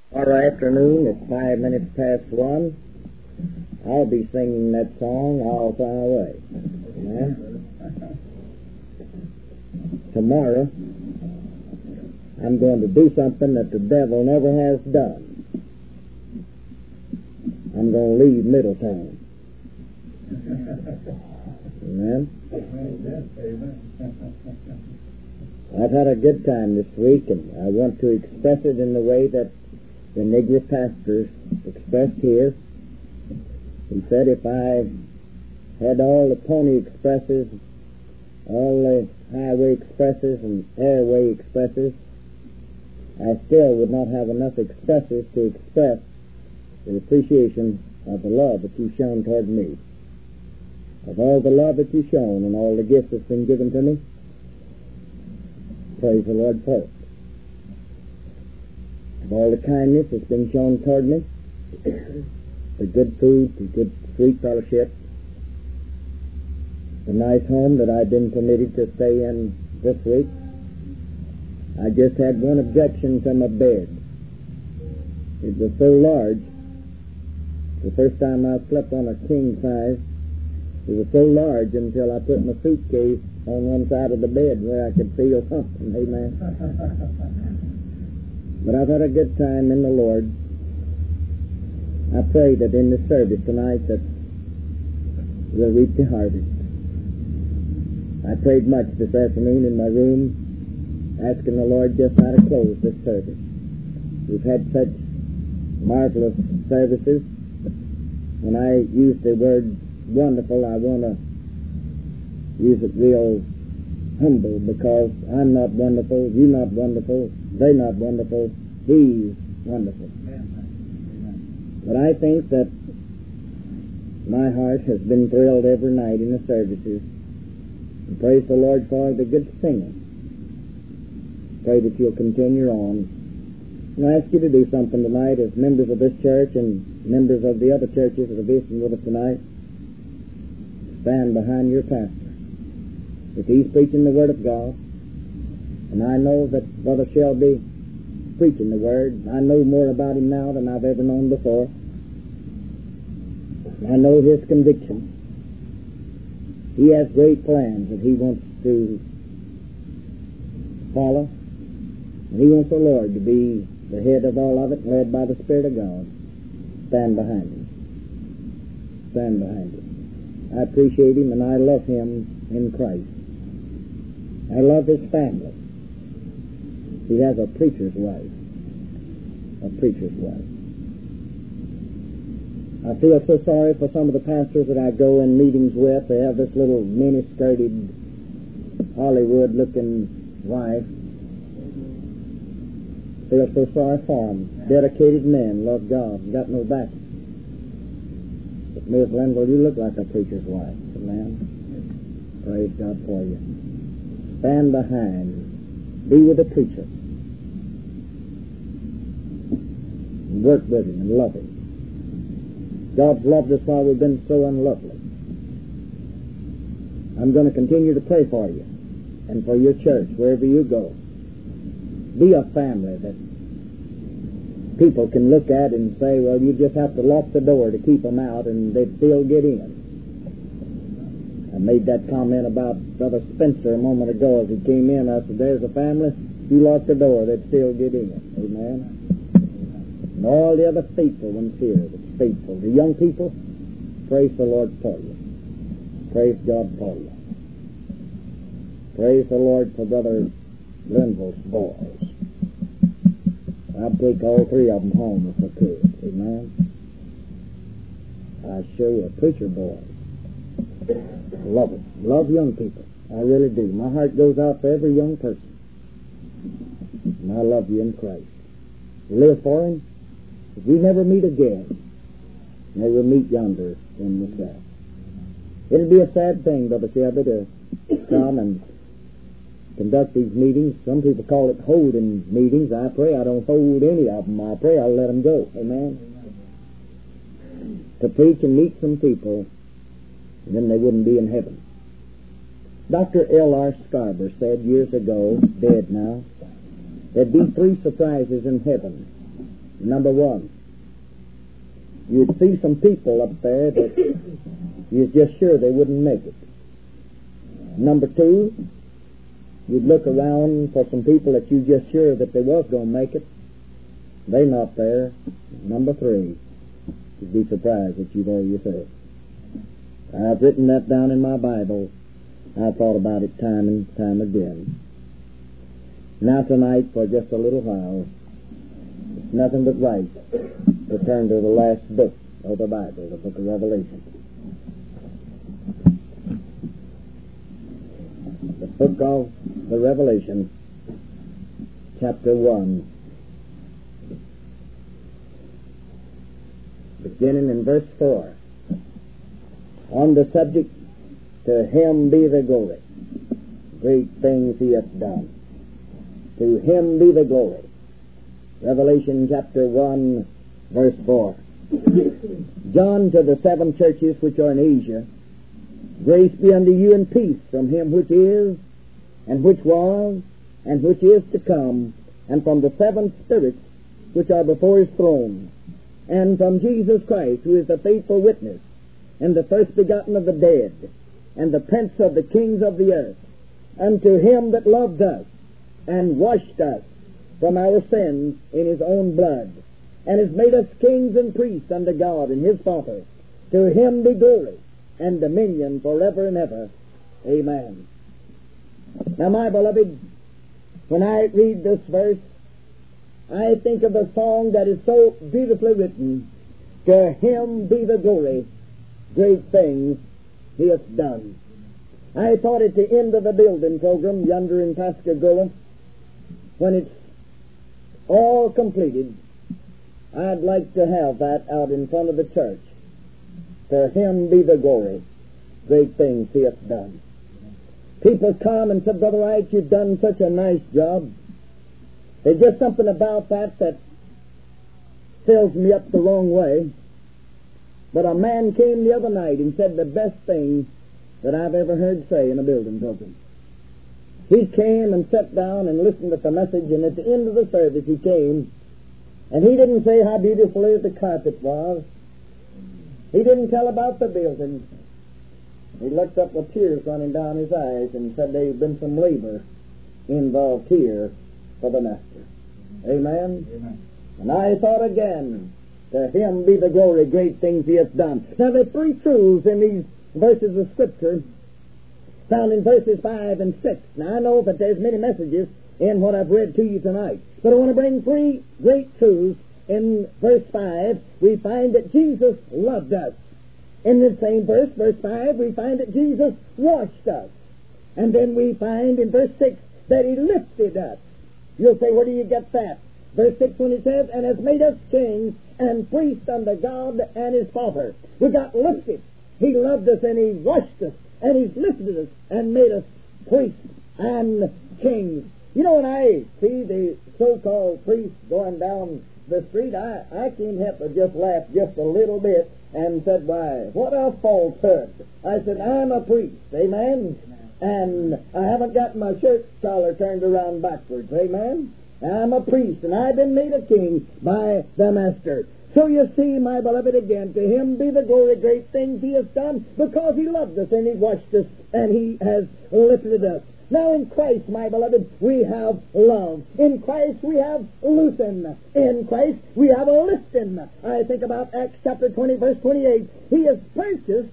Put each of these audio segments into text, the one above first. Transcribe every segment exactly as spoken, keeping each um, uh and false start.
Tomorrow afternoon at five minutes past one, I'll be singing that song, I'll Fly Away. Amen. Tomorrow, I'm going to do something that the devil never has done. I'm going to leave Middletown. Amen. I've had a good time this week, and I want to express it in the way that the Negro pastors expressed here. He said, if I had all the Pony Expresses, all the Highway Expresses and Airway Expresses, I still would not have enough expresses to express the appreciation of the love that you've shown toward me. Of all the love that you've shown and all the gifts that's been given to me, praise the Lord for it. Of all the kindness that's been shown toward me, the good food, the good sweet fellowship, the nice home that I've been permitted to stay in this week, I just had one objection to my bed. It was so large. The first time I slept on a king size, it was so large until I put my suitcase on one side of the bed where I could feel something. Amen. But I've had a good time in the Lord. I pray that in the service tonight that we'll reap the harvest. I prayed much this afternoon in my room, asking the Lord just how to close this service. We've had such marvelous services. When I use the word wonderful, I want to use it real humble, because I'm not wonderful, you're not wonderful, they're not wonderful, He's wonderful. But I think that my heart has been thrilled every night in the services. And praise the Lord for the good singing. Pray that you'll continue on. And I ask you to do something tonight as members of this church and members of the other churches that are visiting with us tonight. Stand behind your pastor. If he's preaching the Word of God, and I know that Brother Shelby preaching the Word, I know more about him now than I've ever known before. I know his conviction. He has great plans that he wants to follow, and he wants the Lord to be the head of all of it, led by the Spirit of God. Stand behind him. Stand behind him. I appreciate him and I love him in Christ. I love his family. He has a preacher's wife. A preacher's wife. I feel so sorry for some of the pastors that I go in meetings with. They have this little mini-skirted, Hollywood-looking wife. Feel so sorry for them. Dedicated men, love God, got no backing. But Miss Linville, you look like a preacher's wife. Amen. Praise God for you. Stand behind. Be with the preacher. And work with him and love him. God's loved us while we've been so unlovely. I'm going to continue to pray for you and for your church, wherever you go. Be a family that people can look at and say, well, you just have to lock the door to keep them out and they'd still get in. I made that comment about Brother Spencer a moment ago as he came in. I said, there's a family, you lock the door, they'd still get in. Amen. And all the other faithful ones here, that's faithful. The young people, praise the Lord for you. Praise God for you. Praise the Lord for Brother Linville's boys. I'd take all three of them home if I could. Amen. I show you a preacher boy. Love it. Love young people. I really do. My heart goes out for every young person. And I love you in Christ. Live for him. If we never meet again, may we meet yonder in the sky. It'll be a sad thing, Brother Shelby, to come and conduct these meetings. Some people call it holding meetings. I pray I don't hold any of them. I pray I'll let them go. Amen. To preach and meet some people, and then they wouldn't be in heaven. Doctor L R Scarborough said years ago, dead now, there'd be three surprises in heaven. Number one, you'd see some people up there that you're just sure they wouldn't make it. Number two, you'd look around for some people that you're just sure that they was going to make it. They're not there. Number three, you'd be surprised that you're there yourself. I've written that down in my Bible. I thought about it time and time again. Now tonight, for just a little while, it's nothing but right to turn to the last book of the Bible, the book of Revelation. The book of the Revelation, chapter one, beginning in verse four, on the subject, to him be the glory, great things he hath done. To him be the glory. Revelation chapter one, verse four. John, to the seven churches which are in Asia, grace be unto you and peace from him which is, and which was, and which is to come, and from the seven spirits which are before his throne, and from Jesus Christ, who is the faithful witness, and the first begotten of the dead, and the prince of the kings of the earth, unto him that loved us, and washed us from our sins in his own blood, and has made us kings and priests unto God and his Father. To him be glory and dominion forever and ever. Amen. Now, my beloved, when I read this verse, I think of a song that is so beautifully written. To him be the glory, great things he hath done. I thought at the end of the building program yonder in Pascagoula, when it's all completed, I'd like to have that out in front of the church. To him be the glory, great things he hath done. People come and said, Brother Wright, you've done such a nice job. There's just something about that that fills me up the wrong way. But a man came the other night and said the best thing that I've ever heard say in a building program. He came and sat down and listened to the message, and at the end of the service he came, and he didn't say how beautifully the carpet was. He didn't tell about the building. He looked up with tears running down his eyes and said there's been some labor involved here for the Master. Amen? Amen. And I thought again, to him be the glory, great things he hath done. Now there are three truths in these verses of Scripture found in verses five and six. Now I know that there's many messages in what I've read to you tonight, but I want to bring three great truths. In verse five, we find that Jesus loved us. In the same verse, verse five, we find that Jesus washed us. And then we find in verse six that he lifted us. You'll say, where do you get that? Verse six, when it says, and has made us kings and priests unto God and his Father. We got lifted. He loved us and he washed us and he's lifted us and made us priests and kings. You know, when I see the so-called priests going down the street, I, I can't help but just laugh just a little bit and said, why, what a falsehood. I said, I'm a priest, amen? And I haven't got my shirt collar turned around backwards, amen? I'm a priest, and I've been made a king by the Master. So you see, my beloved, again, to him be the glory, great things he has done, because he loved us, and he washed us, and he has lifted us. Now in Christ, my beloved, we have love. In Christ we have loosen. In Christ we have a lifting. I think about Acts chapter twenty, verse twenty-eight. He has purchased,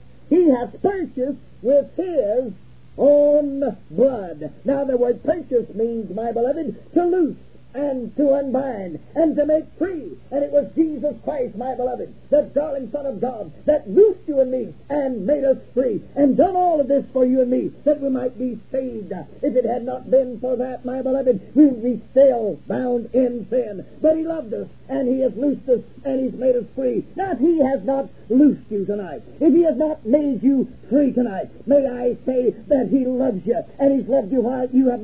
he has purchased with his own blood. Now the word purchase means, my beloved, to loose and to unbind and to make free. And it was Jesus Christ, my beloved, the darling Son of God, that loosed you and me and made us free and done all of this for you and me that we might be saved. If it had not been for that, my beloved, we would be still bound in sin. But he loved us and he has loosed us and he's made us free. Now if he has not loosed you tonight, if he has not made you free tonight, may I say that he loves you and he's loved you while you have been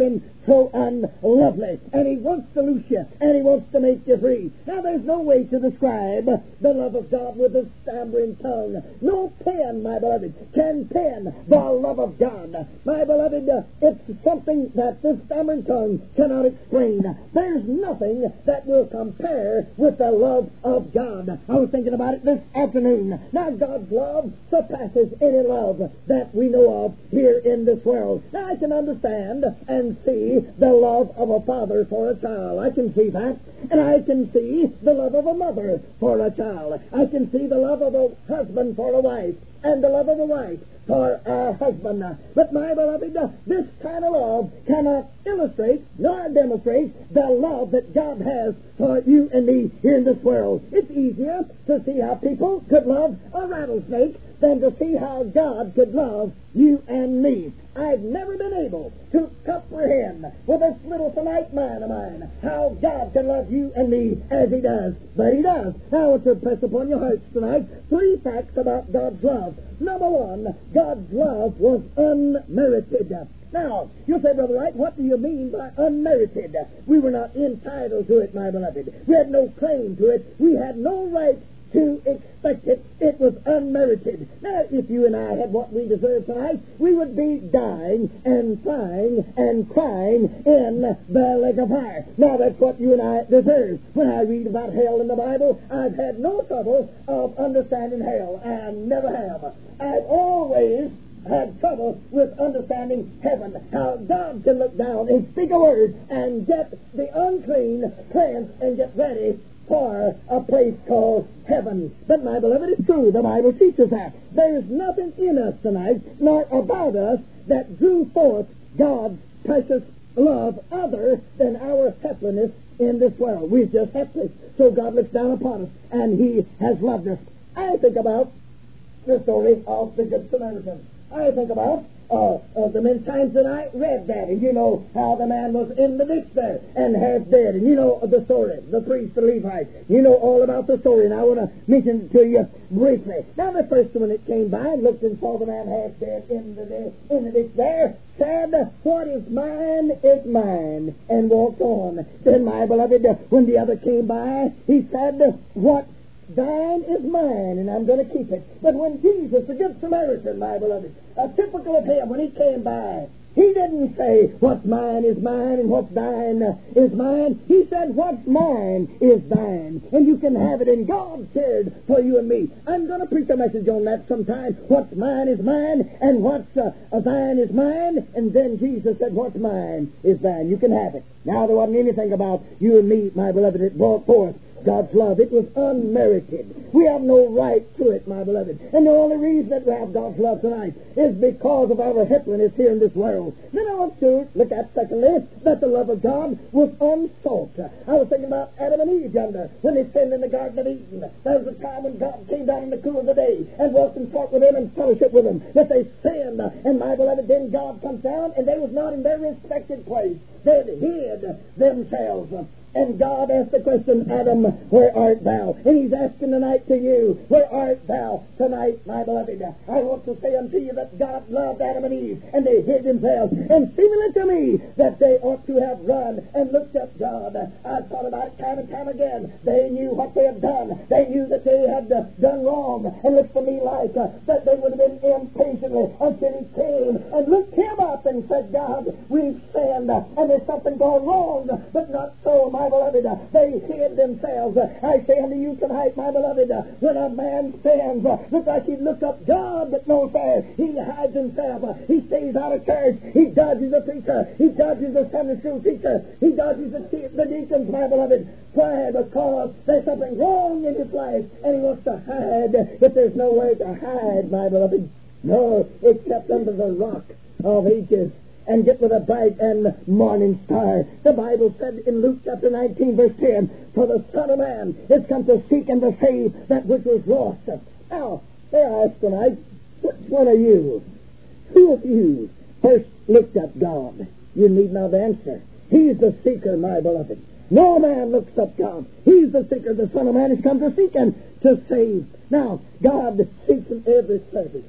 so unlovely, and he wants to loose you, and he wants to make you free. Now, there's no way to describe the love of God with a stammering tongue. No pen, my beloved, can pen the love of God. My beloved, uh, it's something that this stammering tongue cannot explain. There's nothing that will compare with the love of God. I was thinking about it this afternoon. Now, God's love surpasses any love that we know of here in this world. Now, I can understand and see the love of a father for a child. I can see that. And I can see the love of a mother for a child. I can see the love of a husband for a wife, and the love of a wife for a husband. But, my beloved, this kind of love cannot illustrate nor demonstrate the love that God has for you and me here in this world. It's easier to see how people could love a rattlesnake than to see how God could love you and me. I've never been able to comprehend with this little finite mind of mine how God can love you and me as He does. But He does. Now I want to press upon your hearts tonight three facts about God's love. Number one, God's love was unmerited. Now, you say, Brother Wright, what do you mean by unmerited? We were not entitled to it, my beloved. We had no claim to it. We had no right to expect it. It was unmerited. Now, if you and I had what we deserve tonight, we would be dying and flying and crying in the lake of fire. Now, that's what you and I deserve. When I read about hell in the Bible, I've had no trouble of understanding hell, and never have. I've always had trouble with understanding heaven, how God can look down and speak a word and get the unclean cleansed and get ready for a place called heaven. But, my beloved, it's true. The Bible teaches that. There is nothing in us tonight, nor about us, that drew forth God's precious love other than our helplessness in this world. We're just helpless. So God looks down upon us, and He has loved us. I think about the story of the Good Samaritan. I think about uh, uh, the many times that I read that, and you know how the man was in the ditch there and half dead, and you know the story, the priest, the Levite. You know all about the story, and I want to mention it to you briefly. Now, the first one that came by and looked and saw the man half dead in the, in the ditch there said, "What is mine is mine," and walked on. Then, my beloved, when the other came by, he said, "What thine is mine, and I'm going to keep it." But when Jesus, the Good Samaritan, my beloved, a typical of Him, when He came by, He didn't say, "What's mine is mine, and what's thine is mine." He said, "What's mine is thine, and you can have it." And God cared for you and me. I'm going to preach a message on that sometime. What's mine is mine, and what's uh, thine is mine. And then Jesus said, "What's mine is thine. You can have it." Now, there wasn't anything about you and me, my beloved, that brought forth God's love. It was unmerited. We have no right to it, my beloved. And the only reason that we have God's love tonight is because of our helplessness here in this world. Then I want to look at, secondly, that the love of God was unsought. I was thinking about Adam and Eve yonder when they sinned in the Garden of Eden. There was a time when God came down in the cool of the day and walked and talked with them and fellowship with them. That they sinned, and my beloved, then God comes down, and they was not in their respected place. They had hid themselves. And God asked the question, "Adam, where art thou?" And He's asking tonight to you, "Where art thou tonight, my beloved?" I want to say unto you that God loved Adam and Eve, and they hid themselves. And seemingly to me that they ought to have run and looked at God. I thought about it time and time again. They knew what they had done. They knew that they had uh, done wrong. And looked to me like uh, that they would have been impatiently until He came and looked Him up and said, "God, we've sinned, and there's something gone wrong." But not so, my beloved. They hid themselves. I say unto you tonight, my beloved, when a man stands, look like he looked up God, but no fair. He hides himself. He stays out of church. He dodges the preacher. He dodges the Sunday school teacher. He dodges the, the deacons, my beloved. Why? Because there's something wrong in his life, and he wants to hide. If there's nowhere to hide, my beloved, no, except under the rock of ages, and get with a bright and morning star. The Bible said in Luke chapter nineteen, verse ten, "For the Son of Man is come to seek and to save that which was lost." Now, there I ask tonight, which one are you? Who of you first looked at God? You need not answer. He's the seeker, my beloved. No man looks up God. He's the seeker. The Son of Man has come to seek and to save. Now, God seeks in every service.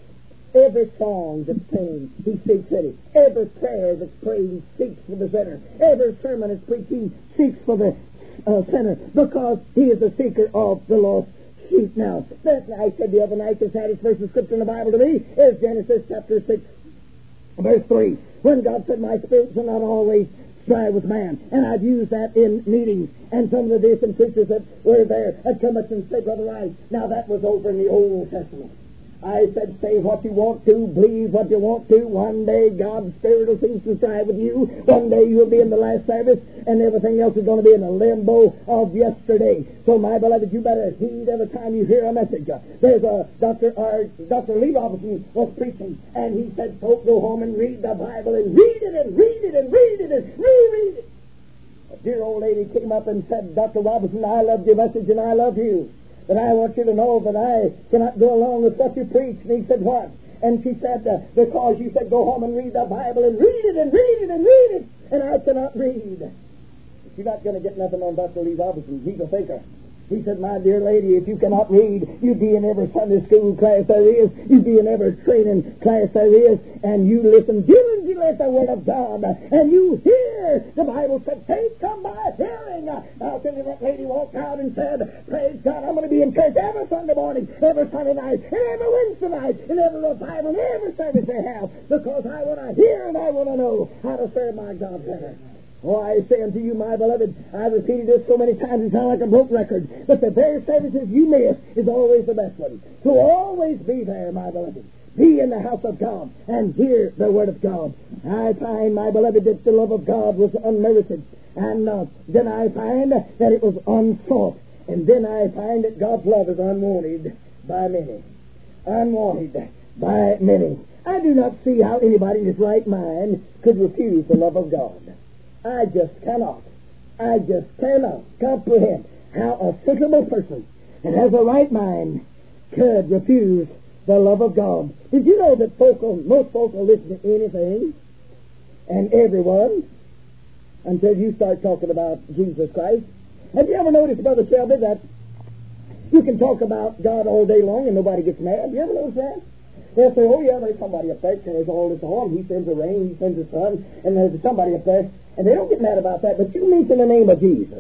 Every song that's sung, He seeks in it. Every prayer that's prayed, He seeks for the sinner. Every sermon that's preached, He seeks for the uh, sinner, because He is the seeker of the lost sheep. Now, that I said the other night, the saddest verse of Scripture in the Bible to me is Genesis chapter six, verse three, when God said, "My spirit shall not always strive with man." And I've used that in meetings, and some of the decent preachers that were there had come up and said, "Brother Rice, now that was over in the Old Testament." I said, say what you want to, believe what you want to. One day God's Spirit will cease to strive with you. One day you'll be in the last service, and everything else is going to be in the limbo of yesterday. So, my beloved, you better heed every time you hear a message. There's a Doctor our, Doctor Lee Robinson was preaching, and he said, "Folk, go home and read the Bible, and read it, and read it, and read it, and reread it." A dear old lady came up and said, "Doctor Robinson, I loved your message, and I love you. But I want you to know that I cannot go along with what you preach." And he said, "What?" And she said, uh, "Because you said go home and read the Bible, and read it, and read it, and read it, and I cannot read." But you're not going to get nothing on Doctor Lee Robinson. He's a thinker. He said, "My dear lady, if you cannot read, you'd be in every Sunday school class there is. You'd be in every training class there is. And you listen diligently at the Word of God. And you hear." The Bible said, "Faith come by hearing." I'll tell you, that lady walked out and said, "Praise God, I'm going to be in church every Sunday morning, every Sunday night, and every Wednesday night, and every revival, and every service they have. Because I want to hear and I want to know how to serve my God better." Oh, I say unto you, my beloved, I've repeated this so many times it sounds like a broke record, but the very services you miss is always the best one. So always be there, my beloved. Be in the house of God and hear the Word of God. I find, my beloved, that the love of God was unmerited. And uh, then I find that it was unsought. And then I find that God's love is unwanted by many. Unwanted by many. I do not see how anybody in his right mind could refuse the love of God. I just cannot. I just cannot comprehend how a sensible person that has a right mind could refuse the love of God. Did you know that folk will, most folk will listen to anything and everyone until you start talking about Jesus Christ? Have you ever noticed, Brother Shelby, that you can talk about God all day long and nobody gets mad? Have you ever noticed that? They'll say, "Oh yeah, there's somebody up there, and there's all this all, and He sends the rain, He sends the sun, and there's somebody up there," and they don't get mad about that, but you mention the name of Jesus.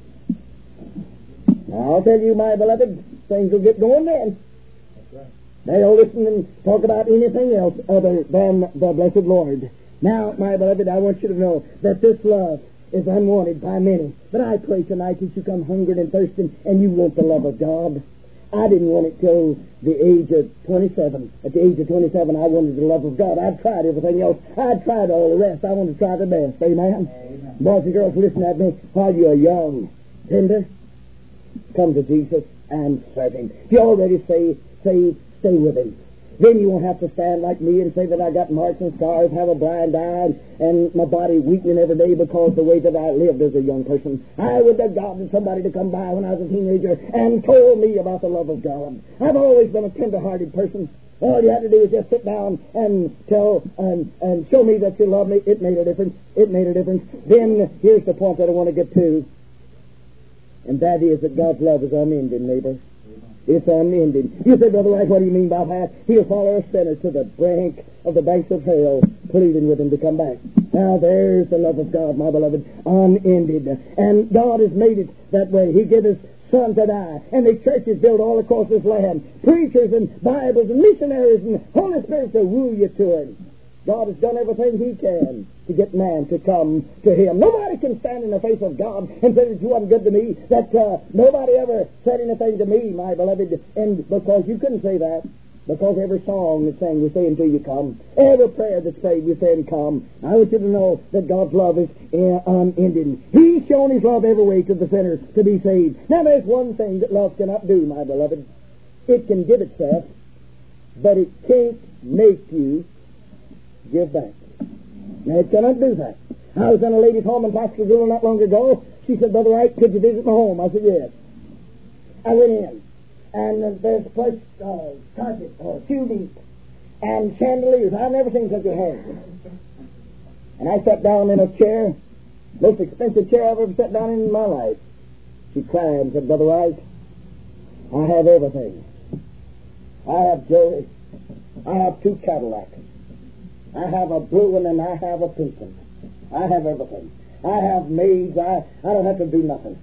Now, I'll tell you, my beloved, things will get going then. They don't listen and talk about anything else other than the blessed Lord. Now, my beloved, I want you to know that this love is unwanted by many. But I pray tonight that you come hungering and thirsting, and you want the love of God. I didn't want it till the age of twenty-seven. At the age of twenty-seven, I wanted the love of God. I'd tried everything else. I'd tried all the rest. I wanted to try the best. Amen? Amen. Boys and girls, listen at me. While you're young, tender, come to Jesus and serve Him. If you already say, say, stay with Him. Then you won't have to stand like me and say that I got marks and scars, have a blind eye, and my body weakening every day because the way that I lived as a young person. I would have gotten somebody to come by when I was a teenager and told me about the love of God. I've always been a tender-hearted person. All you had to do was just sit down and tell and, and show me that you love me. It made a difference. It made a difference. Then here's the point that I want to get to, and that is that God's love is unending, neighbor. It's unending. You say, "Brother Wright, what do you mean by that?" He'll follow a sinner to the brink of the banks of hell, pleading with him to come back. Now, there's the love of God, my beloved, unended. And God has made it that way. He gave His Son to die. And the churches built all across this land. Preachers and Bibles and missionaries and Holy Spirit to woo you to it. God has done everything He can to get man to come to Him. Nobody can stand in the face of God and say that you wasn't good to me, that uh, nobody ever said anything to me, my beloved, and because you couldn't say that, because every song that's sang, we say until you come. Every prayer that's prayed, we say and come. I want you to know that God's love is uh, unending. He's shown His love every way to the sinner to be saved. Now, there's one thing that love cannot do, my beloved. It can give itself, but it can't make you give back. Now, it cannot do that. I was in a lady's home in Pascagoula not long ago. She said, "Brother Wright, could you visit my home?" I said, "Yes." I went in, and uh, there's a place, uh, carpet, uh, two deep, and chandeliers. I've never seen such a hair. And I sat down in a chair, most expensive chair I've ever sat down in in my life. She cried and said, "Brother Wright, I have everything. I have joy. I have two Cadillacs. I have a blue one and I have a pink one. I have everything. I have maids. I, I don't have to do nothing.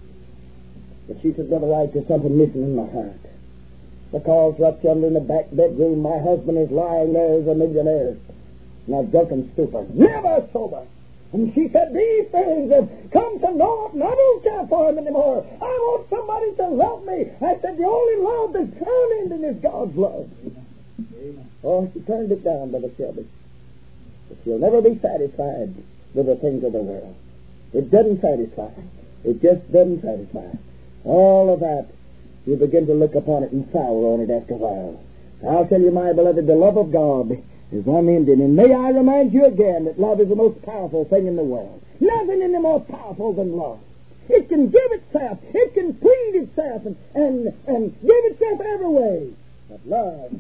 But she said, Brother Wright, there's something missing in my heart. Because right yonder in the back bedroom, my husband is lying there as a millionaire. And I've drunken stupor. Never sober. And she said, these things have come to naught, and I don't care for him anymore. I want somebody to love me. I said, the only love that's unending is God's love. Amen. Oh, she turned it down, Brother Shelby. But she'll never be satisfied with the things of the world. It doesn't satisfy. It just doesn't satisfy. All of that, you begin to look upon it and sour on it after a while. I'll tell you, my beloved, the love of God is unending. And may I remind you again that love is the most powerful thing in the world. Nothing is more powerful than love. It can give itself. It can plead itself and, and, and give itself every way. But love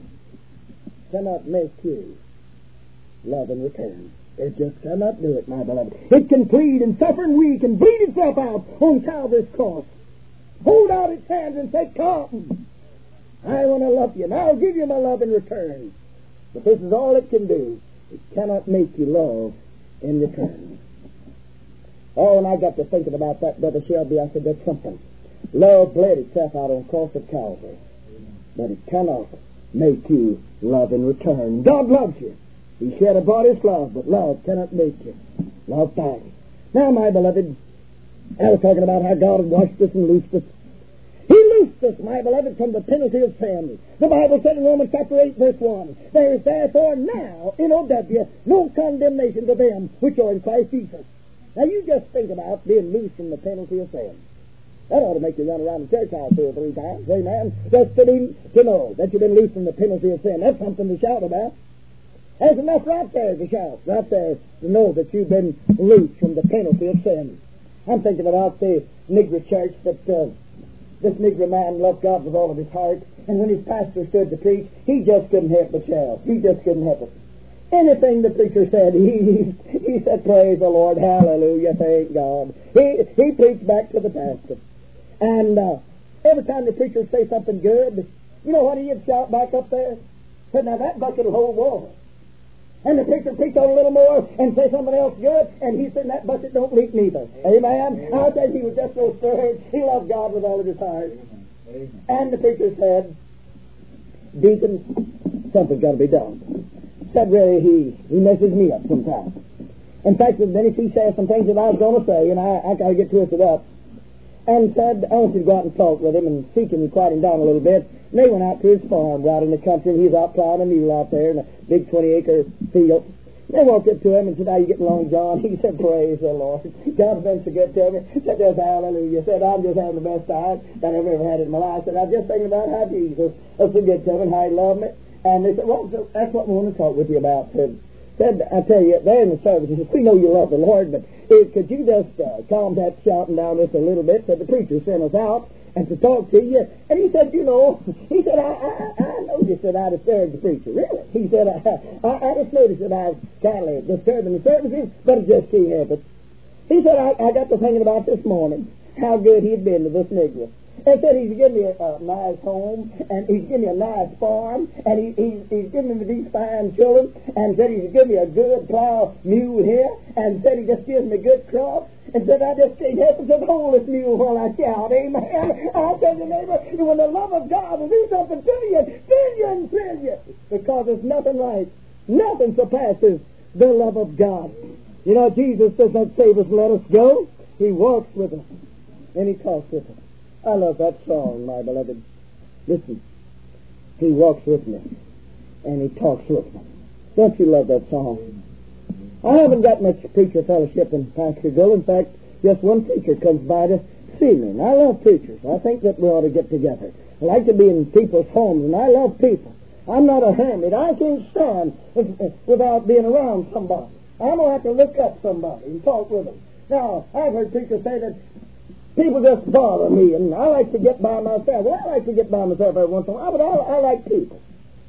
cannot make you love in return. It just cannot do it, my beloved. It can plead and suffer and weak and bleed itself out on Calvary's cross. Hold out its hands and say, come, I want to love you, and I'll give you my love in return. But this is all it can do. It cannot make you love in return. Oh, and I got to thinking about that, Brother Shelby. I said, that's something. Love bled itself out on the cross of Calvary. But it cannot make you love in return. God loves you. He shed abroad His love, but love cannot make you love back. Now, my beloved, I was talking about how God had washed us and loosed us. He loosed us, my beloved, from the penalty of sin. The Bible said in Romans chapter eight, verse one, there is therefore now in O W no condemnation to them which are in Christ Jesus. Now, you just think about being loosed from the penalty of sin. That ought to make you run around the church house two or three times, amen? Just to, be, to know that you've been loosed from the penalty of sin. That's something to shout about. There's enough right there to shout, right there to know that you've been loosed from the penalty of sin. I'm thinking about the Negro church that uh, this Negro man loved God with all of his heart, and when his pastor stood to preach, he just couldn't help but shout. He just couldn't help it. Anything the preacher said, he he said, praise the Lord, hallelujah, thank God. He he preached back to the pastor. And uh, every time the preacher would say something good, you know what he'd shout back up there? Said, now that bucket will hold water. And the preacher preached on a little more and say something else good, and he said that bucket don't leak neither. Amen? Amen. I said he was just so stirred. He loved God with all of his heart. Amen. And the preacher said, Deacon, something's got to be done. Said really, he, he messes me up sometimes. In fact, then he says some things that I was going to say, and I, I got to get twisted up. And said, I want you to go out and talk with him and seek him and quiet him down a little bit. And they went out to his farm out in the country, and he was out plowing a mule out there in a big twenty-acre field. They walked up to him and said, how you getting along, John? He said, praise the Lord. God's been so good to me. Said, just hallelujah. Said, I'm just having the best time that I've ever had in my life. Said, I'm just thinking about how Jesus was so good to me and how he loved me. And they said, well, so that's what we want to talk with you about. Said, said I tell you, they're in the service. He said, we know you love the Lord, but It, could you just uh, calm that shouting down just a little bit? Said the preacher sent us out and to talk to you. And he said, you know, he said, I I, I noticed that I disturbed the preacher. Really? He said, I, I, I just noticed that I was kind of disturbing the services, but it just can't help it. He said, I, I got to thinking about this morning how good he'd been to this Negro. And said he's given me a, a nice home, and he's given me a nice farm, and he, he, he's given me these fine children, and said he's given me a good plow mule here, and said he just gives me good crops, and said I just can't help but hold this mule while I shout, amen. I'll tell you, neighbor, when the love of God will do something to you, fill you and fill you, because there's nothing like, nothing surpasses the love of God. You know, Jesus does not save us, let us go. He walks with us, and he talks with us. I love that song, my beloved. Listen, he walks with me, and he talks with me. Don't you love that song? I haven't got much preacher fellowship in Pastorville. In fact, just one preacher comes by to see me, and I love preachers. I think that we ought to get together. I like to be in people's homes, and I love people. I'm not a hermit. I can't stand without being around somebody. I'm going to have to look up somebody and talk with them. Now, I've heard preachers say that people just bother me, and I like to get by myself. Well, I like to get by myself every once in a while, but I, I like people.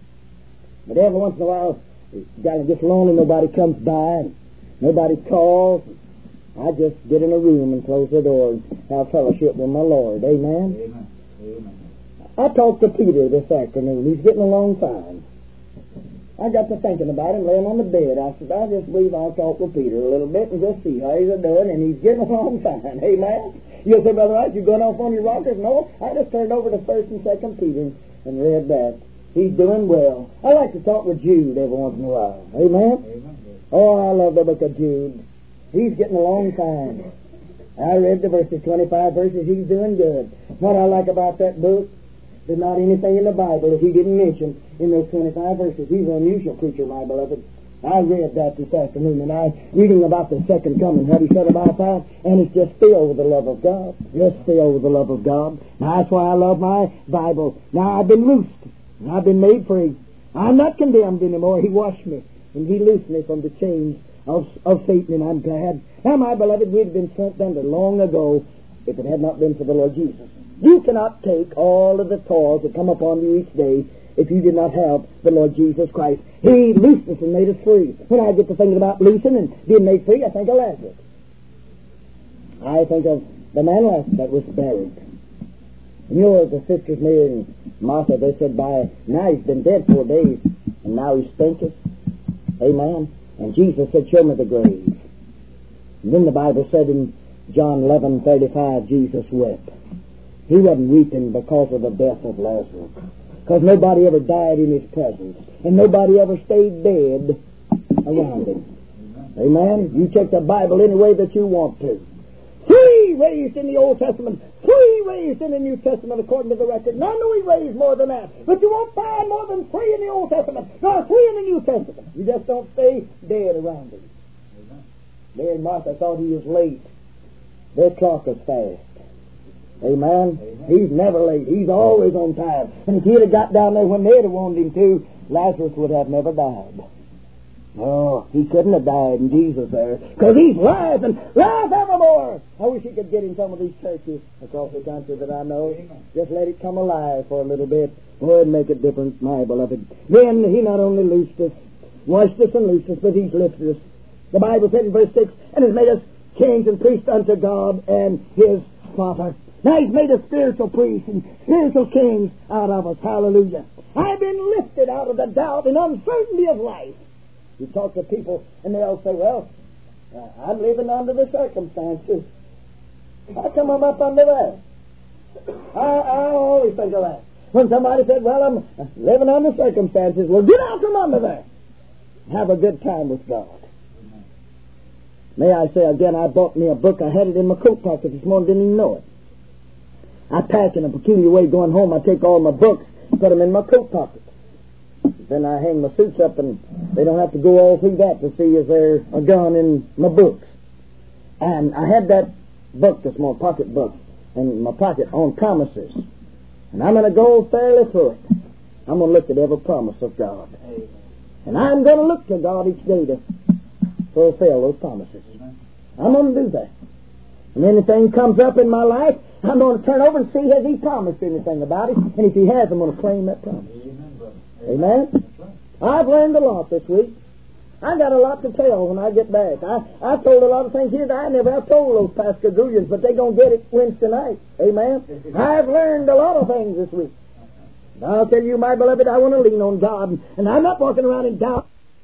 But every once in a while, it's got to get lonely, nobody comes by, and nobody calls. I just get in a room and close the door and have fellowship with my Lord. Amen? Amen. Amen. I talked to Peter this afternoon. He's getting along fine. I got to thinking about him laying on the bed. I said, I just believe I'll talk with Peter a little bit and just see how he's doing, and he's getting along fine. Amen? You'll say, Brother Rice, you going off on your rockers? No, I just turned over to First and Second Peter and read that. He's doing well. I like to talk with Jude every once in a while. Amen? Amen. Oh, I love the book of Jude. He's getting along fine. I read the verses, twenty-five verses. He's doing good. What I like about that book, there's not anything in the Bible that he didn't mention in those twenty-five verses. He's an unusual creature, my beloved. I read that this afternoon, and I reading about the second coming, what he said about that, and it's just filled with the love of God. Just filled with the love of God. Now, that's why I love my Bible. Now, I've been loosed. I've been made free. I'm not condemned anymore. He washed me, and he loosed me from the chains of, of Satan, and I'm glad. Now, my beloved, we'd have been sent under long ago if it had not been for the Lord Jesus. You cannot take all of the toils that come upon you each day if you did not have the Lord Jesus Christ. He loosed us and made us free. When I get to thinking about loosing and being made free, I think of Lazarus. I think of the man Lazarus that was buried. And you know, the sisters Mary and Martha, they said, by now he's been dead four days, and now he stinketh. Amen. And Jesus said, show me the grave. And then the Bible said in John eleven thirty-five, Jesus wept. He wasn't weeping because of the death of Lazarus, because nobody ever died in his presence, and nobody ever stayed dead around him. Amen? You take the Bible any way that you want to. Three raised in the Old Testament, three raised in the New Testament according to the record. Now, I know he raised more than that, but you won't find more than three in the Old Testament, nor three in the New Testament. You just don't stay dead around him. Mary and Martha thought he was late. Their clock is fast. Amen? Amen? He's never late. He's always on time. And if he'd have got down there when they'd have wanted him to, Lazarus would have never died. Oh, he couldn't have died in Jesus there, because he's live and live evermore. I wish he could get in some of these churches across the country that I know. Amen. Just let it come alive for a little bit. Boy, it'd make a difference, my beloved. Then he not only loosed us, washed us and loosed us, but he's lifted us. The Bible said in verse six, and has made us kings and priests unto God and his Father. Now he's made us spiritual priests and spiritual kings out of us. Hallelujah. I've been lifted out of the doubt and uncertainty of life. You talk to people and they'll say, well, uh, I'm living under the circumstances. How come I'm up under that? I, I always think of that. When somebody said, well, I'm living under circumstances, well, get out from under there. Have a good time with God. May I say again, I bought me a book. I had it in my coat pocket this morning, didn't even know it. I pack in a peculiar way going home. I take all my books, put them in my coat pocket. Then I hang my suits up, and they don't have to go all through that to see if there's a gun in my books. And I had that book, this small pocket book, in my pocket on promises. And I'm going to go fairly through it. I'm going to look at every promise of God. And I'm going to look to God each day to fulfill those promises. I'm going to do that. And anything comes up in my life, I'm going to turn over and see has he promised anything about it. And if he has, I'm going to claim that promise. Amen, brother. Amen? Right. I've learned a lot this week. I got a lot to tell when I get back. I, I told a lot of things here that I never have told those Pascagoulians, but they're going to get it Wednesday night. Amen? I've learned a lot of things this week. And I'll tell you, my beloved, I want to lean on God, and I'm not walking around in doubt.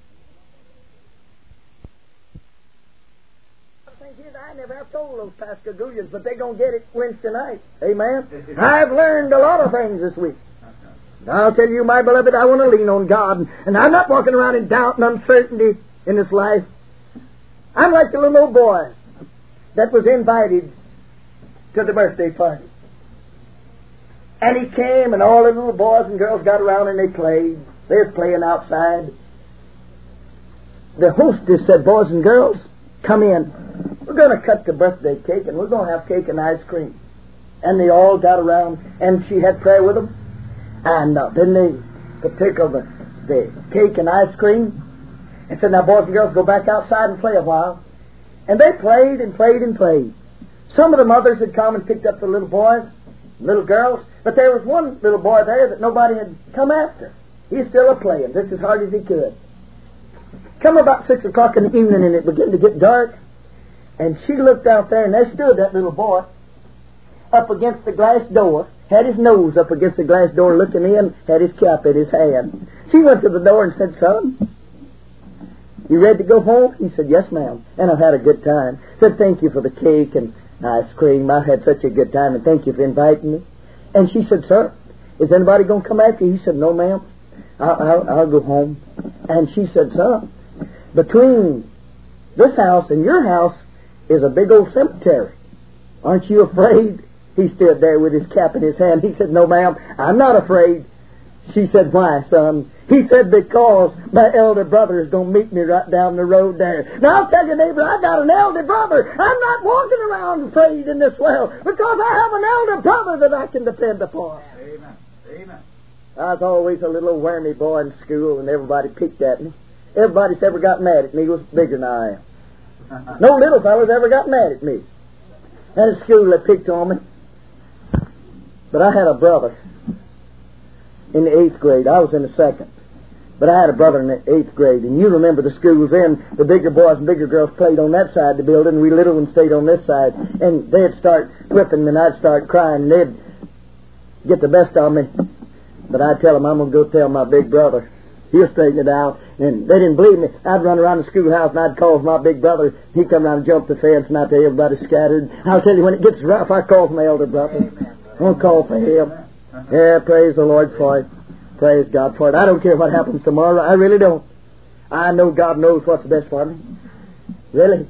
I never have told those Pascagoulians, but they're going to get it Wednesday night. Amen? I've learned a lot of things this week. And I'll tell you, my beloved, I want to lean on God, and I'm not walking around in doubt and uncertainty in this life. I'm like the little old boy that was invited to the birthday party. And he came, and all the little boys and girls got around and they played. They was playing outside. The hostess said, boys and girls, come in. We're going to cut the birthday cake, and we're going to have cake and ice cream. And they all got around, and she had prayer with them. And uh, then they took over the cake and ice cream and said, now, boys and girls, go back outside and play a while. And they played and played and played. Some of the mothers had come and picked up the little boys, little girls, but there was one little boy there that nobody had come after. He's still a-playing, just as hard as he could. Come about six o'clock in the evening, and it began to get dark. And she looked out there, and there stood that little boy up against the glass door, had his nose up against the glass door looking in, had his cap in his hand. She went to the door and said, "Son, you ready to go home?" He said, "Yes, ma'am, and I've had a good time." Said, "Thank you for the cake and ice cream. I've had such a good time, and thank you for inviting me." And she said, "Sir, is anybody going to come after you?" He said, "No, ma'am. I'll, I'll, I'll go home." And she said, "Son, between this house and your house is a big old cemetery. Aren't you afraid?" He stood there with his cap in his hand. He said, "No, ma'am, I'm not afraid." She said, "Why, son?" He said, "Because my elder brother is going to meet me right down the road there." Now, I'll tell you, neighbor, I got an elder brother. I'm not walking around afraid in this world because I have an elder brother that I can depend upon. Amen. Amen. I was always a little wormy boy in school, and everybody picked at me. Everybody that's ever got mad at me was bigger than I am. No little fellas ever got mad at me. And at school they picked on me. But I had a brother in the eighth grade. I was in the second. But I had a brother in the eighth grade. And you remember the schools then, the bigger boys and bigger girls played on that side of the building, and we little ones stayed on this side. And they'd start whipping me, and I'd start crying, and they'd get the best of me. But I'd tell them, "I'm going to go tell my big brother. He'll straighten it out." And they didn't believe me. I'd run around the schoolhouse, and I'd call for my big brother. He'd come around and jump the fence, and I'd tell everybody scattered. I'll tell you, when it gets rough, I call for my elder brother. I'm going to call for him. Yeah, praise the Lord for it. Praise God for it. I don't care what happens tomorrow. I really don't. I know God knows what's best for me. Really.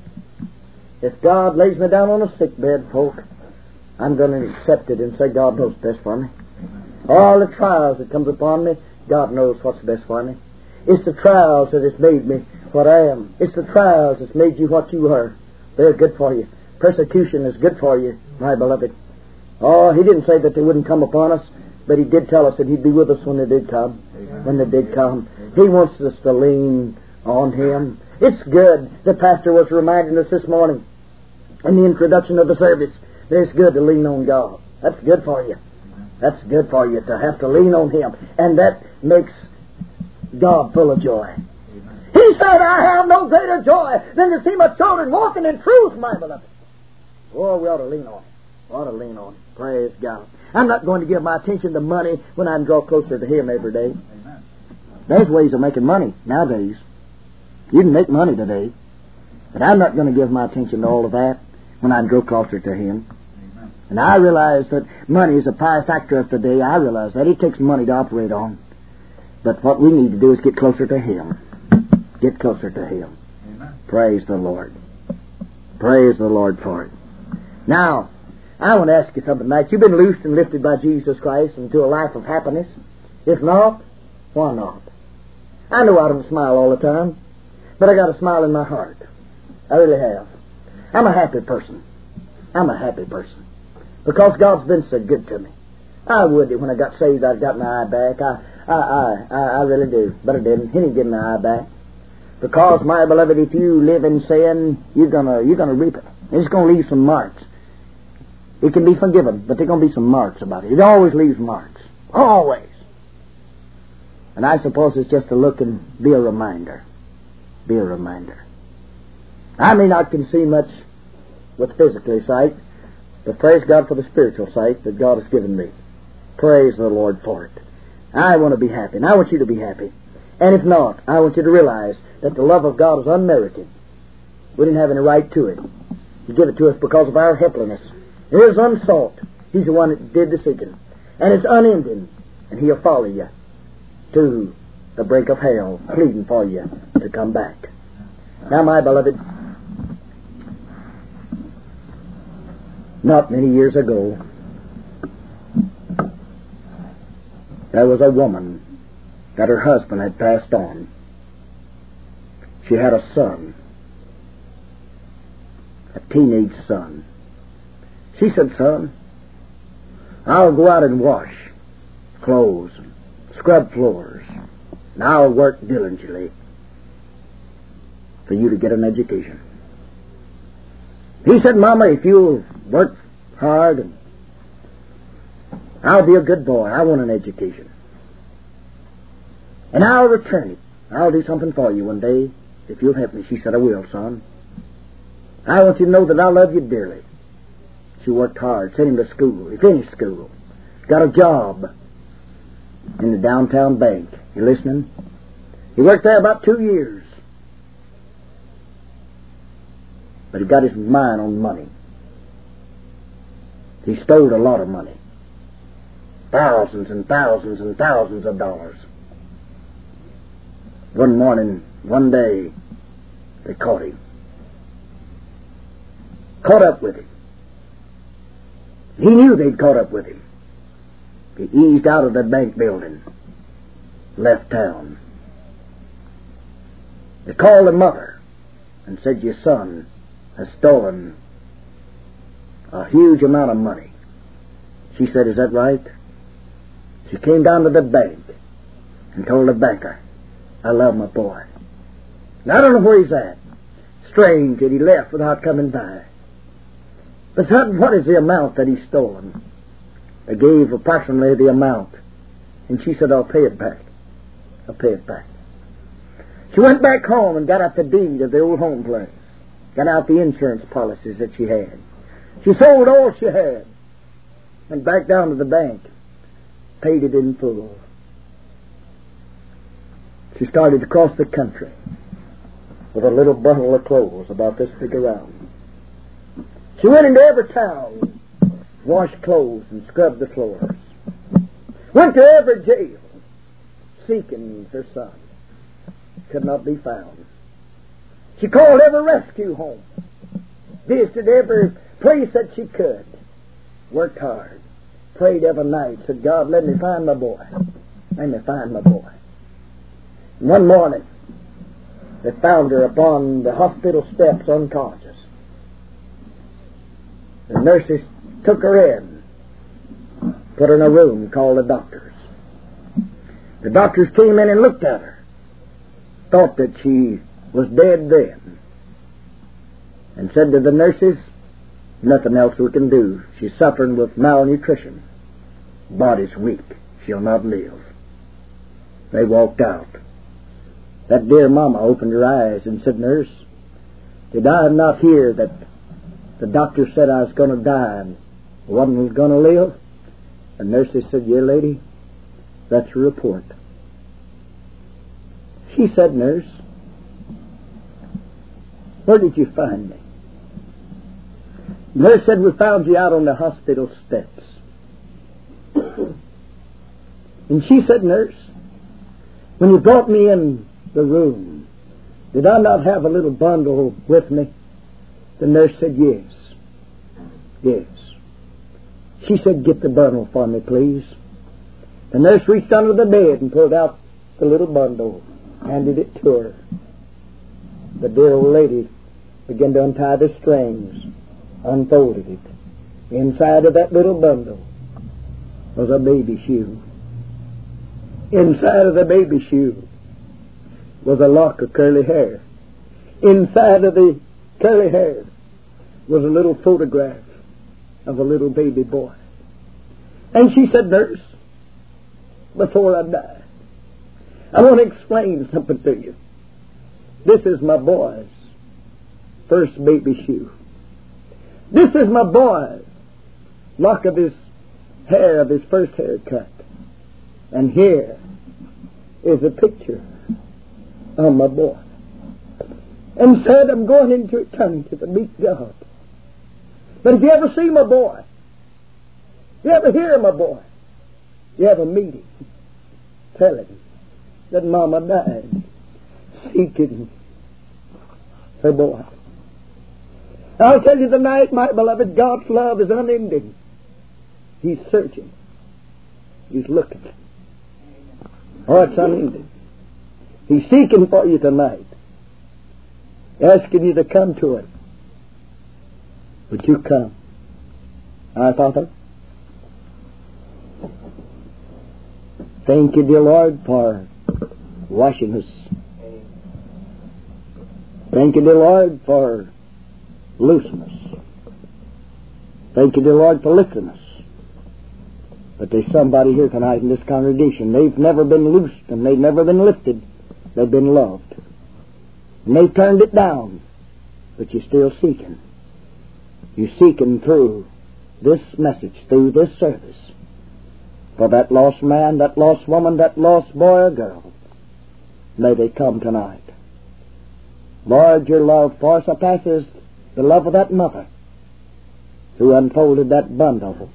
If God lays me down on a sick bed, folk, I'm going to accept it and say, God knows best for me. All the trials that comes upon me, God knows what's best for me. It's the trials that has made me what I am. It's the trials that's made you what you are. They're good for you. Persecution is good for you, my beloved. Oh, He didn't say that they wouldn't come upon us, but He did tell us that He'd be with us when they did come. Amen. When they did come. He wants us to lean on Him. It's good. The pastor was reminding us this morning in the introduction of the service that it's good to lean on God. That's good for you. That's good for you to have to lean on Him. And that makes God full of joy. Amen. He said, "I have no greater joy than to see my children walking in truth, my beloved." Oh, we ought to lean on Him. We ought to lean on Him. Praise God. I'm not going to give my attention to money when I can draw closer to Him every day. Amen. There's ways of making money nowadays. You can make money today. But I'm not going to give my attention to all of that when I can draw closer to Him. Amen. And I realize that money is a power factor of today. I realize that. It takes money to operate on. But what we need to do is get closer to Him. Get closer to Him. Amen. Praise the Lord. Praise the Lord for it. Now, I want to ask you something tonight. You've been loosed and lifted by Jesus Christ into a life of happiness. If not, why not? I know I don't smile all the time, but I got a smile in my heart. I really have. I'm a happy person. I'm a happy person. Because God's been so good to me. I would when I got saved, I'd got my eye back. I, I, I, I, I really do. But I didn't. He didn't give me my eye back. Because, my beloved, if you live in sin, you're gonna, you're gonna reap it. It's gonna leave some marks. It can be forgiven, but there's going to be some marks about it. It always leaves marks. Always. And I suppose it's just to look and be a reminder. Be a reminder. I may not can see much with physically sight, but praise God for the spiritual sight that God has given me. Praise the Lord for it. I want to be happy, and I want you to be happy. And if not, I want you to realize that the love of God is unmerited. We didn't have any right to it. He gave it to us because of our helplessness. It is unsought. He's the one that did the seeking. And it's unending. And He'll follow you to the brink of hell, pleading for you to come back. Now, my beloved, not many years ago, there was a woman that her husband had passed on. She had a son, a teenage son. She said, "Son, I'll go out and wash clothes, and scrub floors, and I'll work diligently for you to get an education." He said, "Mama, if you'll work hard, and I'll be a good boy. I want an education. And I'll return it. I'll do something for you one day if you'll help me." She said, "I will, son. I want you to know that I love you dearly." She worked hard, sent him to school. He finished school. got a job in the downtown bank. You listening? He worked there about two years. But he got his mind on money. He stole a lot of money. Thousands and thousands and thousands of dollars. One morning, one day, they caught him. Caught up with him. He knew they'd caught up with him. He eased out of the bank building, left town. They called the mother and said, your son has stolen a huge amount of money. She said, is that right? She came down to the bank and told the banker, I love my boy. Now, I don't know where he's at. Strange that he left without coming by. But son, what is the amount that he's stolen? They gave approximately the amount. And she said, I'll pay it back. I'll pay it back. She went back home and got out the deed of the old home place. Got out the insurance policies that she had. She sold all she had. Went back down to the bank. Paid it in full. She started to cross the country with a little bundle of clothes about this big around. She went into every town, washed clothes and scrubbed the floors. Went to every jail, seeking her son. Could not be found. She called every rescue home, visited every place that she could, worked hard, prayed every night, said, God, let me find my boy. Let me find my boy. And one morning, they found her upon the hospital steps unconscious. The nurses took her in, put her in a room called the doctors. The doctors came in and looked at her, thought that she was dead then, and said to the nurses, nothing else we can do. She's suffering with malnutrition. Body's weak. She'll not live. They walked out. That dear mama opened her eyes and said, nurse, did I not hear that the doctor said I was going to die and one was going to live? The nurses said, yeah, lady, that's your report. She said, nurse, where did you find me? The nurse said, we found you out on the hospital steps. And she said, nurse, when you brought me in the room, did I not have a little bundle with me? The nurse said, yes. Yes. She said, get the bundle for me, please. The nurse reached under the bed and pulled out the little bundle, handed it to her. The dear old lady began to untie the strings, unfolded it. Inside of that little bundle was a baby shoe. Inside of the baby shoe was a lock of curly hair. Inside of the curly hair was a little photograph of a little baby boy. And she said, nurse, before I die, I want to explain something to you. This is my boy's first baby shoe. This is my boy's lock of his hair, of his first haircut. And here is a picture of my boy. And said, I'm going into eternity to meet God. But if you ever see my boy, you ever hear my boy, you ever meet him, tell him that Mama died seeking her boy. I'll tell you tonight, my beloved, God's love is unending. He's searching. He's looking. Oh, it's unending. He's seeking for you tonight, asking you to come to Him. Would you come? Our Father, thank you, dear Lord, for washing us. Thank you, dear Lord, for loosing us. Thank you, dear Lord, for lifting us. But there's somebody here tonight in this congregation. They've never been loosed and they've never been lifted. They've been loved. And they've turned it down. But you're still seeking. You're seeking through this message, through this service. for that lost man, that lost woman, that lost boy or girl. May they come tonight. Lord, your love far surpasses the love of that mother who unfolded that bundle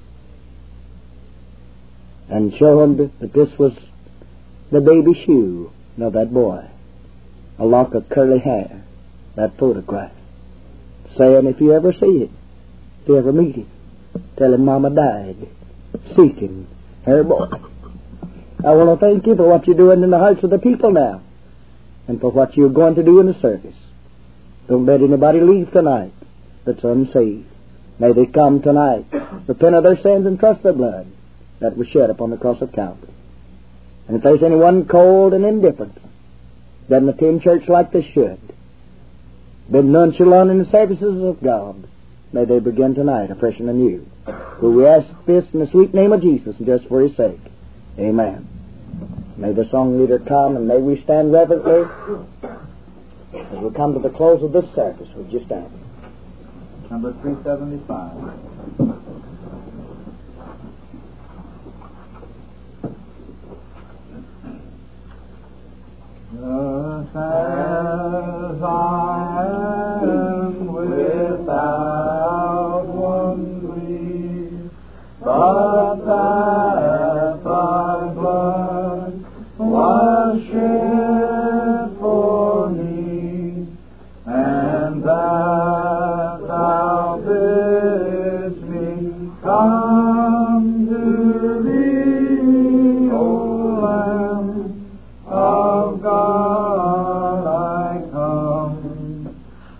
and showed that this was the baby shoe of that boy, a lock of curly hair, that photograph, saying if you ever see it, if you ever meet him, tell him Mama died seeking her boy. I want to thank you for what you're doing in the hearts of the people now and for what you're going to do in the service. Don't let anybody leave tonight that's unsaved. May they come tonight, repent of their sins and trust the blood that was shed upon the cross of Calvary. And if there's anyone cold and indifferent, doesn't attend church like they should, been nonchalant in the services of God, may they begin tonight afresh and anew. For we ask this in the sweet name of Jesus and just for His sake. Amen. May the song leader come, and may we stand reverently as we come to the close of this service. Would you stand? Number three seventy-five. Just as I am without one plea, but that thy blood was shed for me, and that thou bidst me come to thee, O Lamb of God, I come,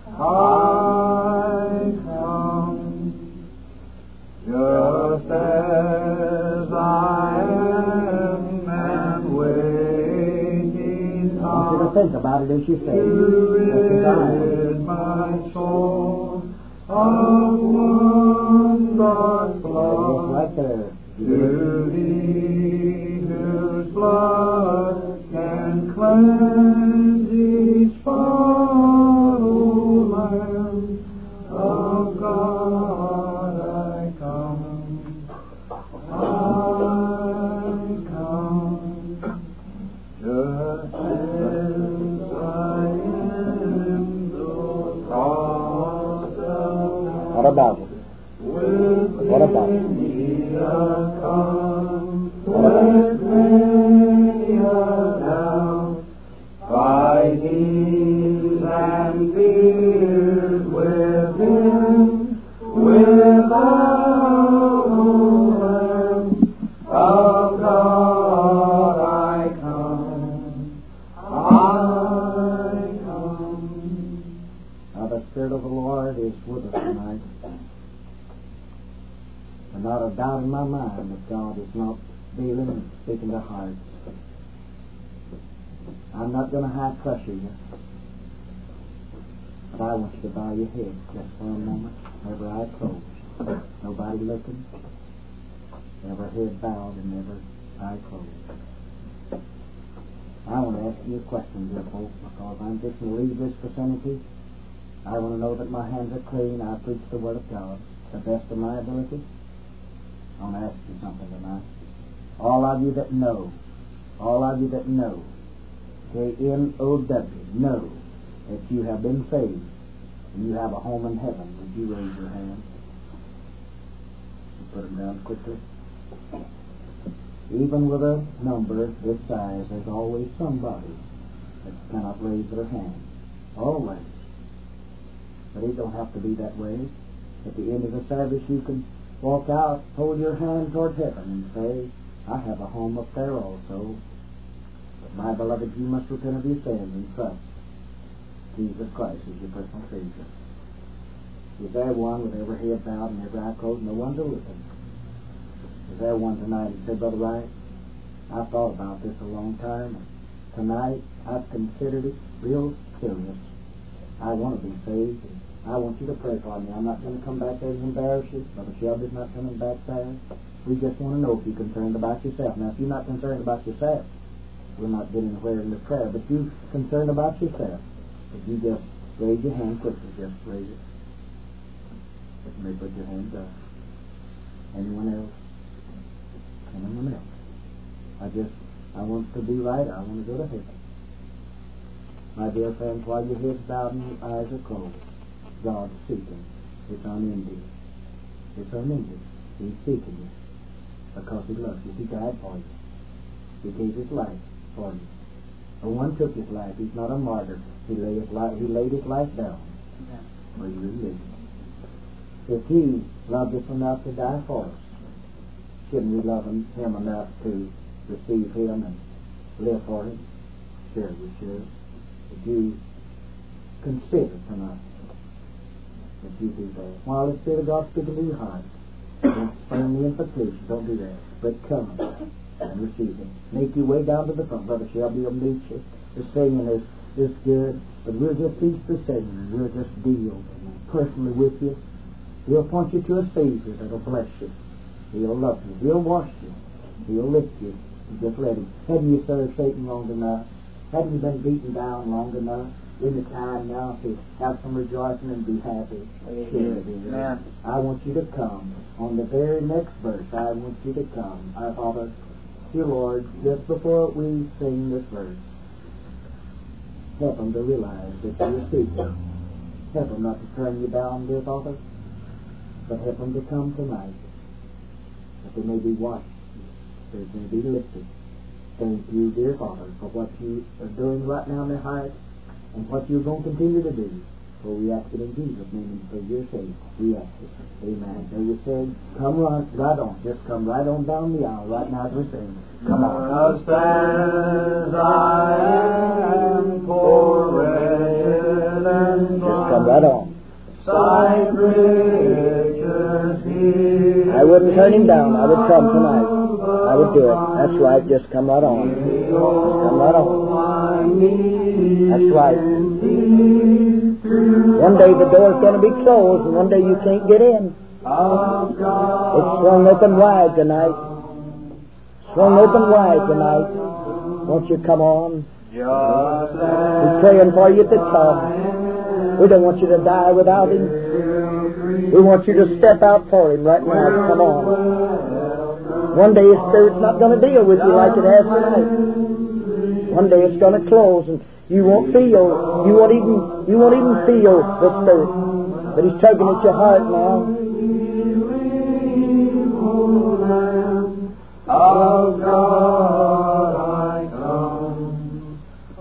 I come, just as I am, and waiting I want you to think about it as you say. to rid my soul of one dark Just blood. right there. To thee, whose blood can cleanse each spot, O Lamb of God, I come, I come, just as I am, though cross of What about it? with What about it? many a come, with many a doubt, fighting and fears within, without, O Lamb of God, I come, I come. Now the Spirit of the Lord is with us tonight. And not a doubt in my mind that God is not dealing and speaking to hearts. I'm not going to high pressure you, but I want you to bow your head just for a moment, every eye closed, nobody looking, every head bowed and every eye closed. I want to ask you a question, dear folks, because I'm just going to leave this vicinity. I want to know that my hands are clean. I preach the Word of God to the best of my ability. I want to ask you something tonight. All of you that know, all of you that know, K N O W, know that you have been saved and you have a home in heaven. Would you raise your hand? You put them down quickly. Even with a number this size, there's always somebody that cannot raise their hand. Always. But it don't have to be that way. At the end of the service, you can walk out, hold your hand toward heaven, and say, I have a home up there also. But my beloved, you must repent of your sins and trust Jesus Christ as your personal Savior. Is there one with every head bowed and every eye closed? No one's looking. Is there one tonight that said, Brother Wright, I've thought about this a long time, and tonight I've considered it real serious. I want to be saved. I want you to pray for me. I'm not going to come back there and embarrass you. Brother Shelby's not coming back there. We just want to know if you're concerned about yourself. Now, if you're not concerned about yourself, we're not getting anywhere in the prayer. But you're concerned about yourself. If you just raise your hand quickly, just raise it. You may put your hand down. Anyone else? Anyone else? I just, I want to be right. I want to go to heaven. My dear friends, while your head's bowed and your eyes are closed, God's seeking. It's unending. It's unending. He's seeking you because He loves you. He died for you. He gave His life for you. No one took His life. He's not a martyr. He laid His life, he laid his life down for you and me. If He loved us enough to die for us, shouldn't we love Him, him enough to receive Him and live for Him? Sure, we should. Would you consider tonight that you do that? While the Spirit of God speaking to your heart, don't spurn the invitation. Don't do that. But come and receive Him. Make your way down to the front. Brother Shelby will meet you. The singing is, is good, but we'll just teach the singing. We'll just deal personally with you. He'll point you to a Savior that'll bless you. He'll love you. He'll wash you. He'll lift you. You just let Him. Haven't you served Satan long enough? Haven't you been beaten down long enough? In the time now to have some rejoicing and be happy. Sure, I want you to come. On the very next verse, I want you to come. Our Father, dear Lord, just before we sing this verse, help them to realize that you're seeking. Help them not to turn you down, dear Father, but help them to come tonight, that they may be washed, that they may be lifted. Thank you, dear Father, for what you are doing right now in their hearts and what you're going to continue to do. For we ask it in Jesus' name and for your sake. We ask it. Amen. So you said, come right, right on. Just come right on down the aisle right now as we sing. Come on. Just as I am poor, wretched, and Just come right on. sight riches here. I wouldn't turn Him down. I would come tonight. I would do it. That's right. Just come right on. Just come right on. That's right. One day the door's going to be closed, and one day you can't get in. It's swung open wide tonight. Swung open wide tonight. Won't you come on? We're praying for you to come. We don't want you to die without Him. We want you to step out for Him right now. Come on. One day His Spirit's not going to deal with you like it has tonight. One day it's going to close, and you won't feel, you won't even, you won't even feel the Spirit. But He's tugging at your heart now. Of God I come,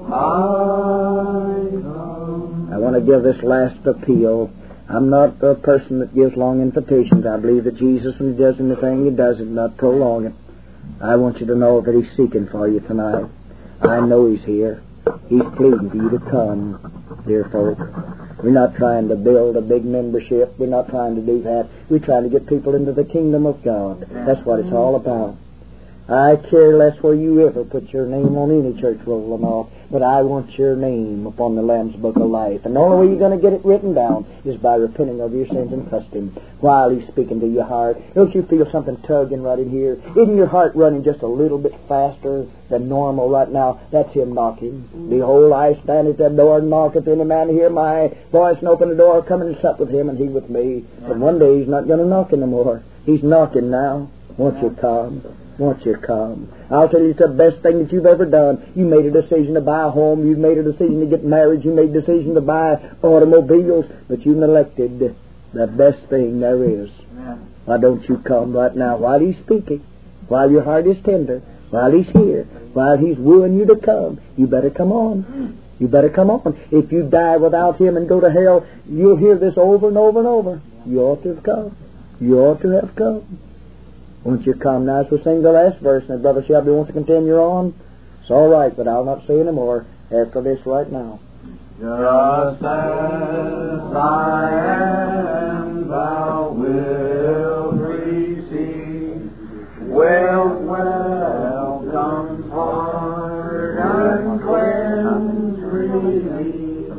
I come. I want to give this last appeal. I'm not a person that gives long invitations. I believe that Jesus, when He does anything, He does it, not prolong it. I want you to know that He's seeking for you tonight. I know He's here. He's pleading for you to come, dear folk. We're not trying to build a big membership. We're not trying to do that. We're trying to get people into the kingdom of God. That's what it's all about. I care less where you ever put your name on any church roll and all, but I want your name upon the Lamb's Book of Life. And the only way you're going to get it written down is by repenting of your sins and trusting Him while He's speaking to your heart. Don't you feel something tugging right in here? Isn't your heart running just a little bit faster than normal right now? That's Him knocking. Behold, I stand at the door and knock. If any man hear my voice and open the door, come and sup with him and he with me. But one day He's not going to knock anymore. He's knocking now. Won't you come? Won't you come? I'll tell you, it's the best thing that you've ever done. You made a decision to buy a home. You made a decision to get married. You made a decision to buy automobiles. But you neglected the best thing there is. Why don't you come right now while He's speaking? While your heart is tender? While He's here? While He's wooing you to come? You better come on. You better come on. If you die without Him and go to hell, you'll hear this over and over and over. You ought to have come. You ought to have come. Won't you come now as we sing the last verse? And if Brother Shelby wants to continue on, it's all right, but I'll not say any more after this right now. Just as I am, Thou wilt receive. Well, welcome, pardon, cleanse, relief.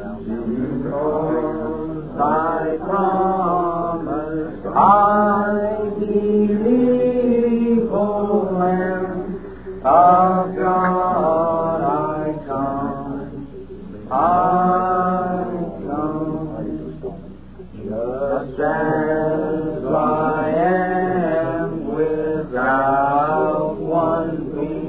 Because Thy promise I believe, O Lamb of God, I come, I come, just as I am, without one plea.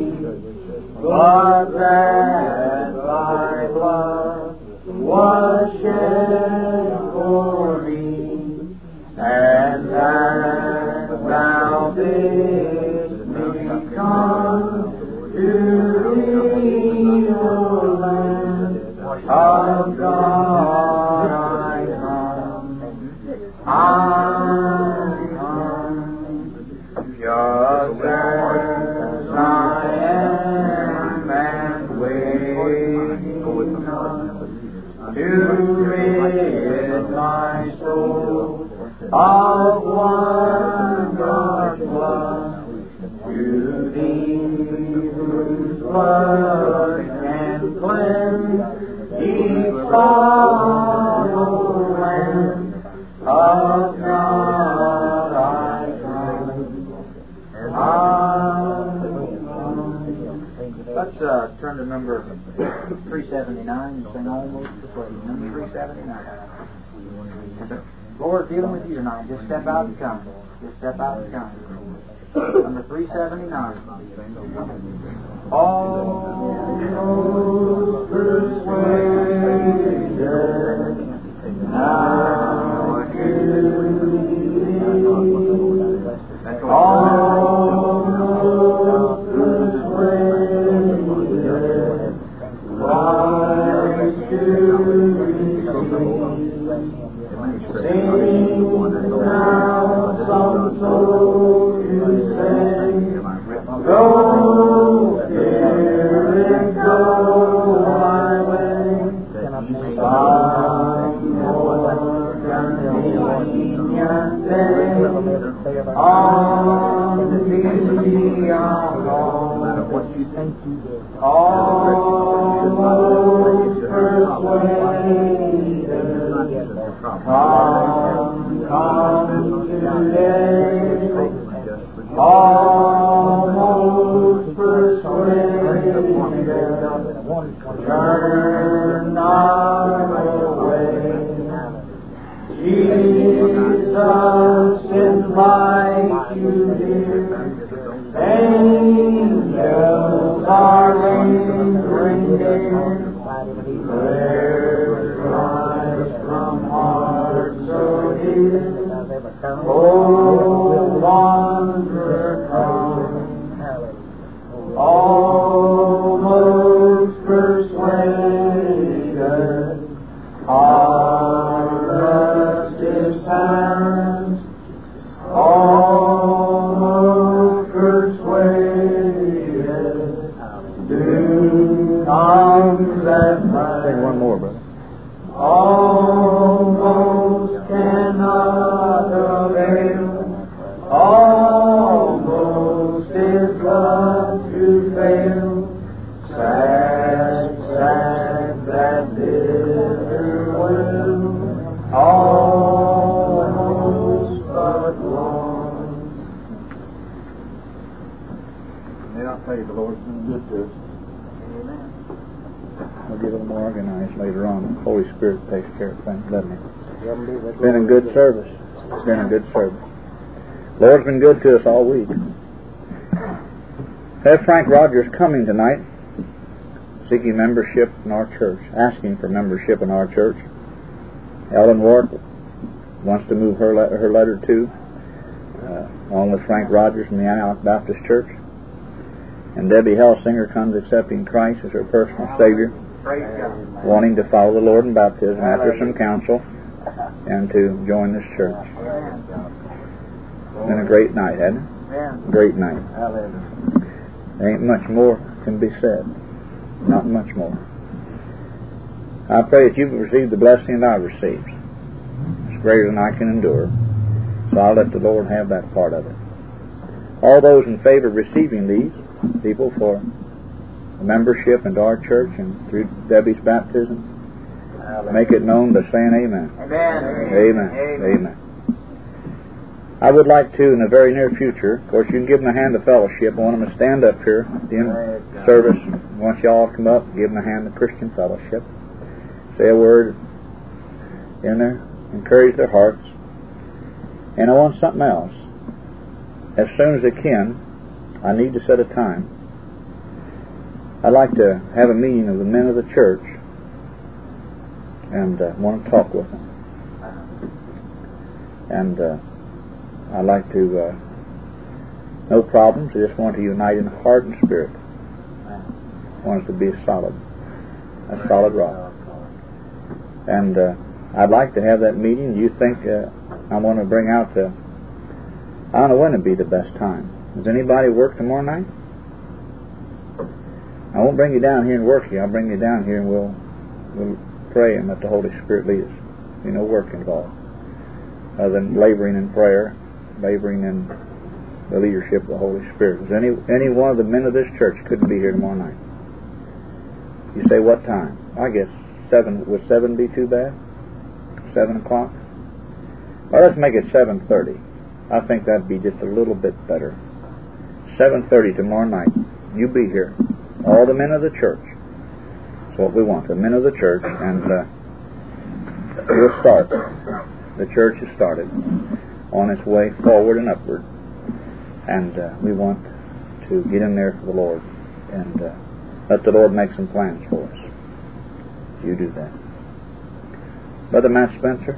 but that thy blood was shed for me, and that thou didst me come to thee, O Lamb of God, I come, I come, just as I am, and waiting to rid my soul of wondrous blood, to thee whose blood can cleanse each sorrow, Lamb of God, I come, I come. Let's uh, turn to number three seventy-nine and sing Almost Persuaded. Number three seventy-nine. Lord, dealing with you tonight. Just step out and come. Just step out and come. Number three seventy-nine. Almost persuaded, now to thee. Almost persuaded, rise to receive. Sing now some soul to sing. Go, Spirit, go my way. Some more convenient day on thee alone. Almost persuaded, come, come today. Almost persuaded, turn not away. Jesus invites you here. Angels are lingering near. There's Christ from heart so dear. Oh, wanderer, come. Almost persuaded, heart his hands. Almost persuaded, do comes at last. Sing one more, brother. Almost cannot avail, almost is blood to fail. Sad, sad that bitter will, almost but one. May I tell you, the Lord's been good to us. We'll get a little more organized later on. The Holy Spirit takes care of things, doesn't He? It's been a good service. It's been a good service. The Lord's been good to us all week. Have Frank Rogers coming tonight, seeking membership in our church, asking for membership in our church. Ellen Ward wants to move her le- her letter too, uh, along with Frank Rogers from the Antioch Baptist Church. And Debbie Helsinger comes accepting Christ as her personal Savior, wanting to follow the Lord in baptism after some counsel and to join this church. It's been a great night, hasn't it? Great night. There ain't much more can be said. Not much more. I pray that you've received the blessing that I've received. It's greater than I can endure. So I'll let the Lord have that part of it. All those in favor of receiving these people for membership into our church and through Debbie's baptism, make it known by saying amen. Amen. Amen. Amen. Amen. I would like to, in the very near future, of course, you can give them a hand of fellowship. I want them to stand up here at the end of the service. I want you all to come up and give them a hand of Christian fellowship. Say a word in there, encourage their hearts. And I want something else. As soon as I can, I need to set a time I'd like to have a meeting of the men of the church and uh, want to talk with them. And uh, I'd like to, uh, no problems, I just want to unite in heart and spirit. I want us to be a solid, a solid rock. And uh, I'd like to have that meeting. You think uh, I want to bring out the, I don't know when would be the best time. Does anybody work tomorrow night? I won't bring you down here and work you. I'll bring you down here and we'll we'll pray and let the Holy Spirit lead us. You know, work involved. Other than laboring in prayer, laboring in the leadership of the Holy Spirit. Does any any one of the men of this church couldn't be here tomorrow night? You say what time? I guess seven. Would seven be too bad? Seven o'clock? Well, let's make it seven thirty. I think that'd be just a little bit better. Seven thirty tomorrow night. You be here. All the men of the church. That's what we want. The men of the church, and uh, we'll start. The church has started on its way forward and upward, and uh, we want to get in there for the Lord and uh, let the Lord make some plans for us. You do that. Brother Matt Spencer,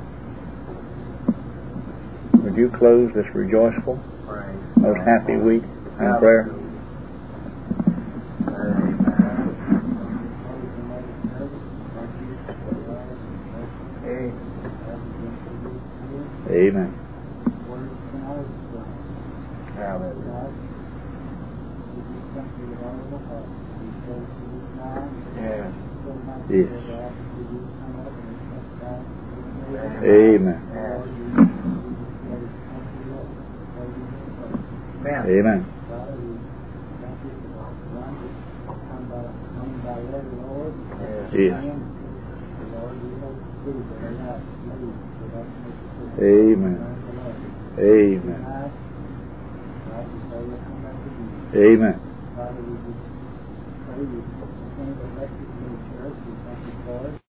would you close this rejoiceful, most happy week in prayer? Amen. Yes. Amen. Amen. Yes. Amen. Amen. Amen.